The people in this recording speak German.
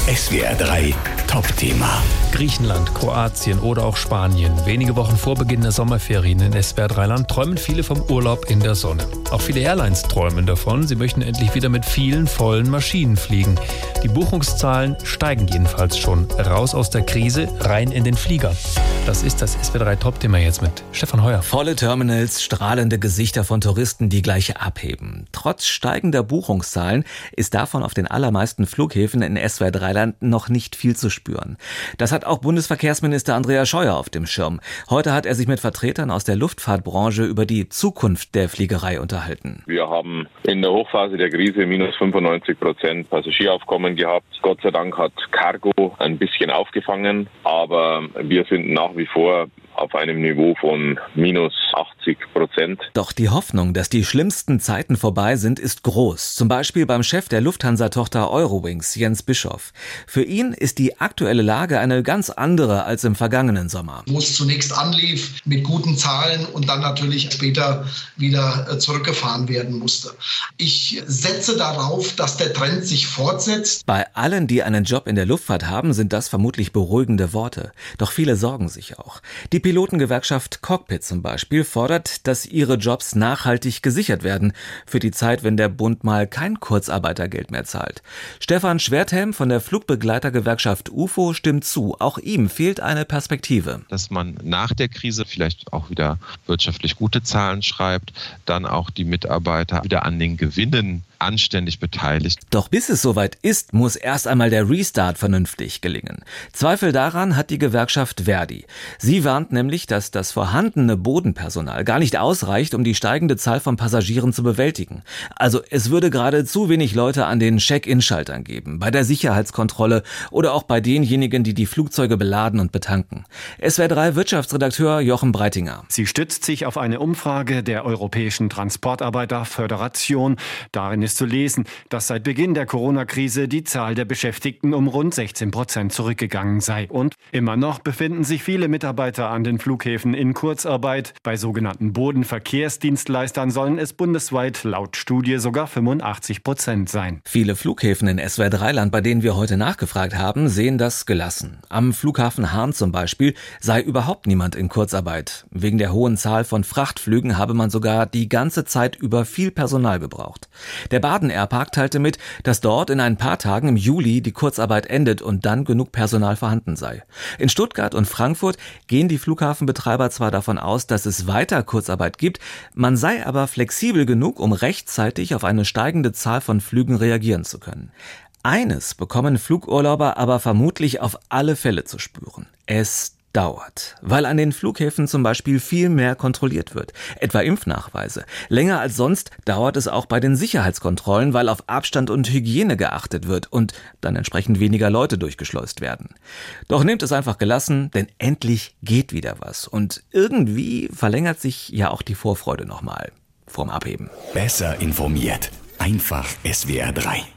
SWR 3 Top-Thema. Griechenland, Kroatien oder auch Spanien. Wenige Wochen vor Beginn der Sommerferien in SWR 3 Land träumen viele vom Urlaub in der Sonne. Auch viele Airlines träumen davon. Sie möchten endlich wieder mit vielen vollen Maschinen fliegen. Die Buchungszahlen steigen jedenfalls schon. Raus aus der Krise, rein in den Flieger. Das ist das SWR 3 Top-Thema jetzt mit Stefan Heuer. Volle Terminals, strahlende Gesichter von Touristen, die gleich abheben. Trotz steigender Buchungszahlen ist davon auf den allermeisten Flughäfen in SWR 3 Land noch nicht viel zu spüren. Das hat auch Bundesverkehrsminister Andreas Scheuer auf dem Schirm. Heute hat er sich mit Vertretern aus der Luftfahrtbranche über die Zukunft der Fliegerei unterhalten. Wir haben in der Hochphase der Krise minus 95% Passagieraufkommen gehabt. Gott sei Dank hat Cargo ein bisschen aufgefangen, aber wir sind nach wie vor auf einem Niveau von minus 80%. Doch die Hoffnung, dass die schlimmsten Zeiten vorbei sind, ist groß. Zum Beispiel beim Chef der Lufthansa-Tochter Eurowings, Jens Bischoff. Für ihn ist die aktuelle Lage eine ganz andere als im vergangenen Sommer. Wo es zunächst anlief mit guten Zahlen und dann natürlich später wieder zurückgefahren werden musste. Ich setze darauf, dass der Trend sich fortsetzt. Bei allen, die einen Job in der Luftfahrt haben, sind das vermutlich beruhigende Worte. Doch viele sorgen sich auch. Die Pilotengewerkschaft Cockpit zum Beispiel fordert, dass ihre Jobs nachhaltig gesichert werden für die Zeit, wenn der Bund mal kein Kurzarbeitergeld mehr zahlt. Stefan Schwerthelm von der Flugbegleitergewerkschaft UFO stimmt zu. Auch ihm fehlt eine Perspektive. Dass man nach der Krise vielleicht auch wieder wirtschaftlich gute Zahlen schreibt, dann auch die Mitarbeiter wieder an den Gewinnen anständig beteiligt. Doch bis es soweit ist, muss erst einmal der Restart vernünftig gelingen. Zweifel daran hat die Gewerkschaft Verdi. Sie warnt nämlich, dass das vorhandene Bodenpersonal gar nicht ausreicht, um die steigende Zahl von Passagieren zu bewältigen. Also es würde gerade zu wenig Leute an den Check-in-Schaltern geben, bei der Sicherheitskontrolle oder auch bei denjenigen, die die Flugzeuge beladen und betanken. SWR 3 Wirtschaftsredakteur Jochen Breitinger. Sie stützt sich auf eine Umfrage der Europäischen Transportarbeiterföderation. Darin ist zu lesen, dass seit Beginn der Corona-Krise die Zahl der Beschäftigten um rund 16% zurückgegangen sei. Und immer noch befinden sich viele Mitarbeiter an den Flughäfen in Kurzarbeit. Bei sogenannten Bodenverkehrsdienstleistern sollen es bundesweit laut Studie sogar 85% sein. Viele Flughäfen in SWR 3 Land, bei denen wir heute nachgefragt haben, sehen das gelassen. Am Flughafen Hahn zum Beispiel sei überhaupt niemand in Kurzarbeit. Wegen der hohen Zahl von Frachtflügen habe man sogar die ganze Zeit über viel Personal gebraucht. Der Baden Airpark teilte mit, dass dort in ein paar Tagen im Juli die Kurzarbeit endet und dann genug Personal vorhanden sei. In Stuttgart und Frankfurt gehen die Flughafenbetreiber zwar davon aus, dass es weiter Kurzarbeit gibt, man sei aber flexibel genug, um rechtzeitig auf eine steigende Zahl von Flügen reagieren zu können. Eines bekommen Flugurlauber aber vermutlich auf alle Fälle zu spüren: Es dauert, weil an den Flughäfen zum Beispiel viel mehr kontrolliert wird, etwa Impfnachweise. Länger als sonst dauert es auch bei den Sicherheitskontrollen, weil auf Abstand und Hygiene geachtet wird und dann entsprechend weniger Leute durchgeschleust werden. Doch nehmt es einfach gelassen, denn endlich geht wieder was. Und irgendwie verlängert sich ja auch die Vorfreude nochmal vorm Abheben. Besser informiert. Einfach SWR 3.